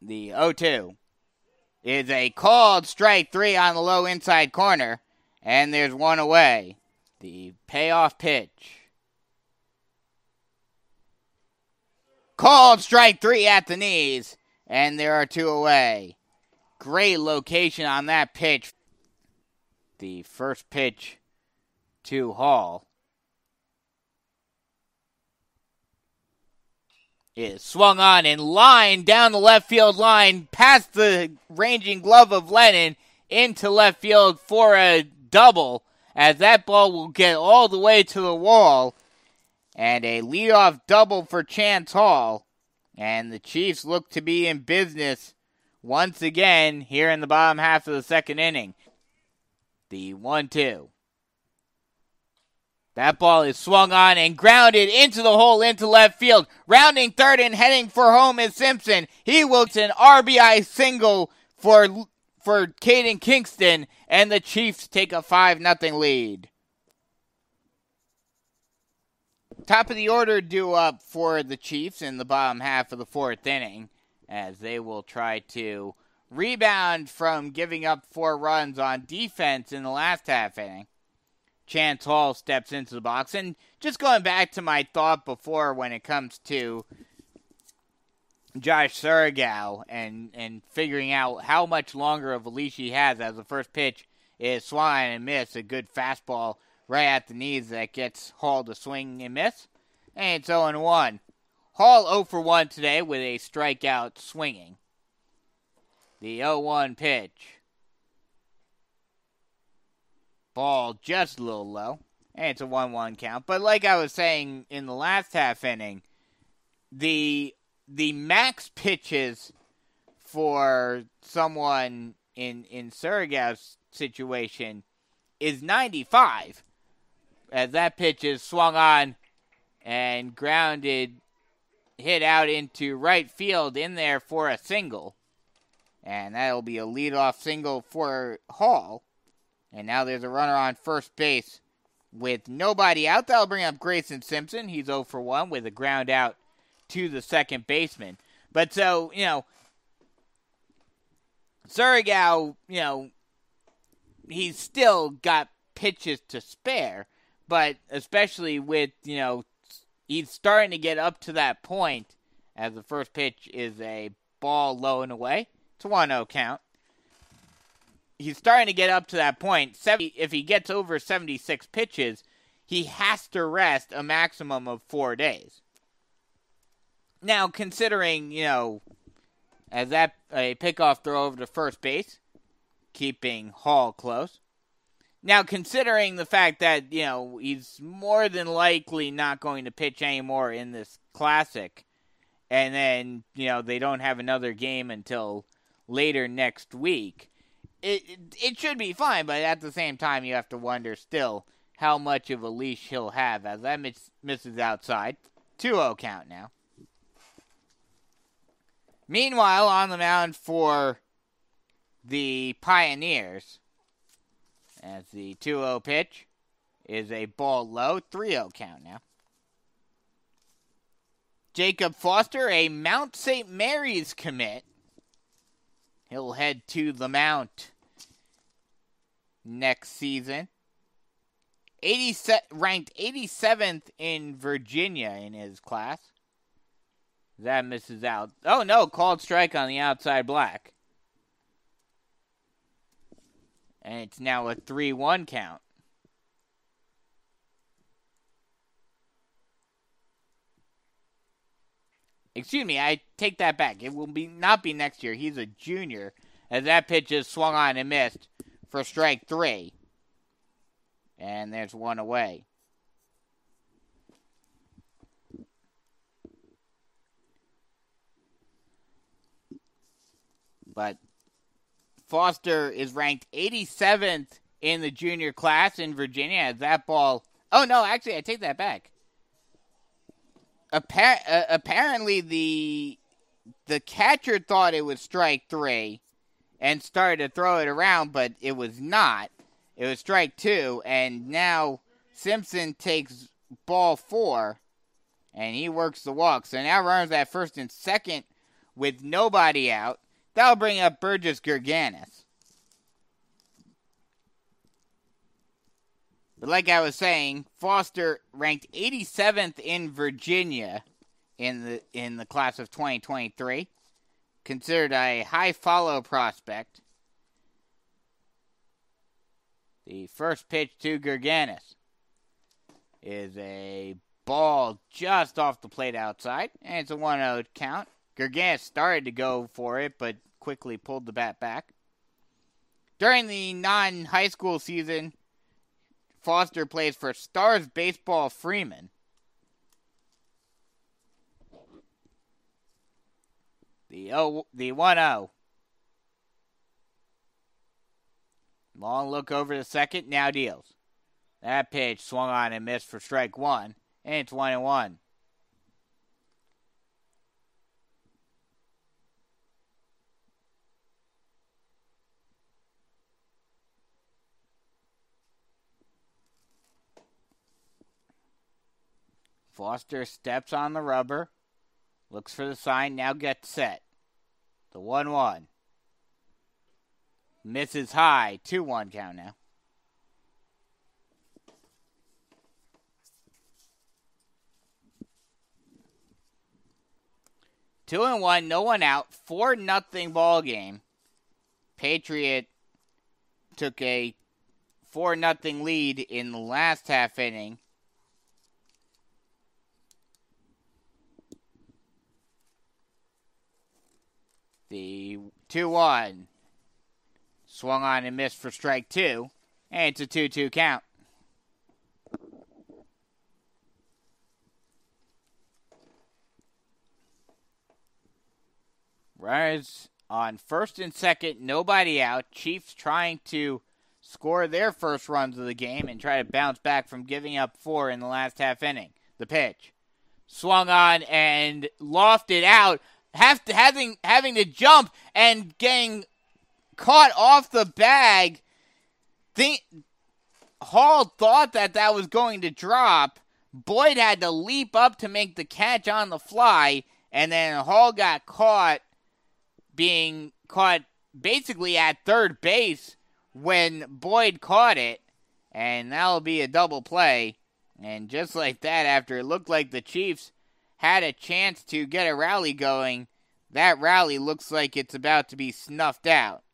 The 0-2 is a called strike 3 on the low inside corner, and there's one away. The payoff pitch. Called strike 3 at the knees, and there are 2 away. Great location on that pitch. The first pitch to Hall is swung on and lined down the left field line past the ranging glove of Lennon into left field for a double, as that ball will get all the way to the wall, and a leadoff double for Chance Hall, and the Chiefs look to be in business once again here in the bottom half of the second inning. The 1-2. That ball is swung on and grounded into the hole into left field. Rounding third and heading for home is Simpson. He will get an RBI single for Caden Kingston, and the Chiefs take a 5-0 lead. Top of the order due up for the Chiefs in the bottom half of the fourth inning, as they will try to rebound from giving up 4 runs on defense in the last half inning. Chance Hall steps into the box. And just going back to my thought before when it comes to Josh Surigao and figuring out how much longer of a leash he has, as the first pitch is swung and miss, a good fastball right at the knees that gets Hall to swing and miss. And it's 0-1. Hall 0 for 1 today with a strikeout swinging. The 0-1 pitch. Ball just a little low. And it's a 1-1 count. But like I was saying in the last half inning, the max pitches for someone in Surigao's situation is 95. As that pitch is swung on and grounded, hit out into right field in there for a single. And that'll be a leadoff single for Hall. And now there's a runner on first base with nobody out. That'll bring up Grayson Simpson. He's 0 for 1 with a ground out to the second baseman. But so, Surigao, he's still got pitches to spare. But especially with, he's starting to get up to that point as the first pitch is a ball low and away. It's a 1-0 count. He's starting to get up to that point. If he gets over 76 pitches, he has to rest a maximum of 4 days. Now, considering, as that a pickoff throw over to first base, keeping Hall close. Now, considering the fact that, he's more than likely not going to pitch anymore in this Classic, and then, they don't have another game until later next week, it should be fine, but at the same time, you have to wonder still how much of a leash he'll have, as that misses outside. 2-0 count now. Meanwhile, on the mound for the Pioneers, as the 2-0 pitch is a ball low, 3-0 count now. Jacob Foster, a Mount St. Mary's commit. He'll head to the Mount next season. Ranked 87th in Virginia in his class. That misses out. Oh no, called strike on the outside black. And it's now a 3-1 count. Excuse me, I take that back. It will not be next year. He's a junior. As that pitch is swung on and missed for strike 3. And there's one away. But Foster is ranked 87th in the junior class in Virginia. As that ball... Oh, no, actually, I take that back. Apparently, the catcher thought it was strike 3 and started to throw it around, but it was not. It was strike 2, and now Simpson takes ball 4, and he works the walk. So now runners at first and second with nobody out. That'll bring up Burgess Gerganis. But like I was saying, Foster ranked 87th in Virginia in the class of 2023. Considered a high follow prospect. The first pitch to Gerganis is a ball just off the plate outside, and it's a 1-0 count. Gerganis started to go for it, but quickly pulled the bat back. During the non-high school season, Foster plays for Stars Baseball Freeman. The 1-0. Long look over the second, now deals. That pitch swung on and missed for strike one, and it's 1-1. Foster steps on the rubber, looks for the sign, now gets set. The 1-1. Misses high, 2-1 count now. Two and one, no one out, 4-0 ball game. Patriot took a 4-0 lead in the last half inning. The 2-1 swung on and missed for strike two, and it's a 2-2 count. Runners on first and second, nobody out. Chiefs trying to score their first runs of the game and try to bounce back from giving up 4 in the last half inning. The pitch swung on and lofted out, having to jump and getting caught off the bag. Hall thought that was going to drop. Boyd had to leap up to make the catch on the fly, and then Hall got being caught basically at third base when Boyd caught it, and that'll be a double play. And just like that, after it looked like the Chiefs had a chance to get a rally going, that rally looks like it's about to be snuffed out.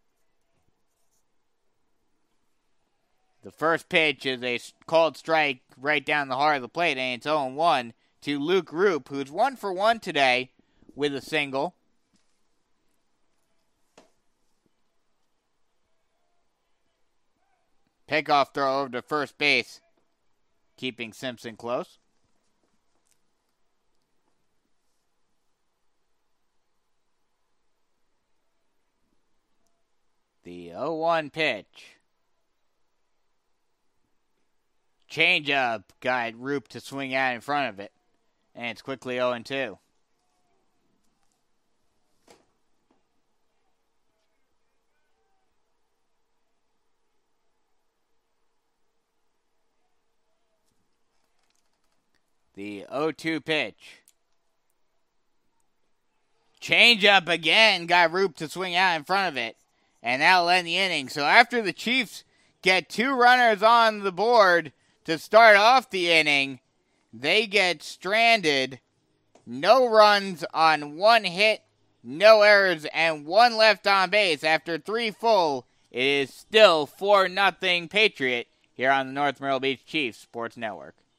The first pitch is a called strike right down the heart of the plate, and it's 0-1 to Luke Roop, who's 1 for 1 today with a single. Pickoff throw over to first base, keeping Simpson close. The 0-1 pitch. Changeup got Roop to swing out in front of it, and it's quickly 0-2. The 0-2 pitch. Changeup again got Roop to swing out in front of it, and that'll end the inning. So after the Chiefs get 2 runners on the board to start off the inning, they get stranded. No runs on 1 hit, no errors, and 1 left on base. After 3 full, it is still 4-0 Patriot here on the North Myrtle Beach Chiefs Sports Network.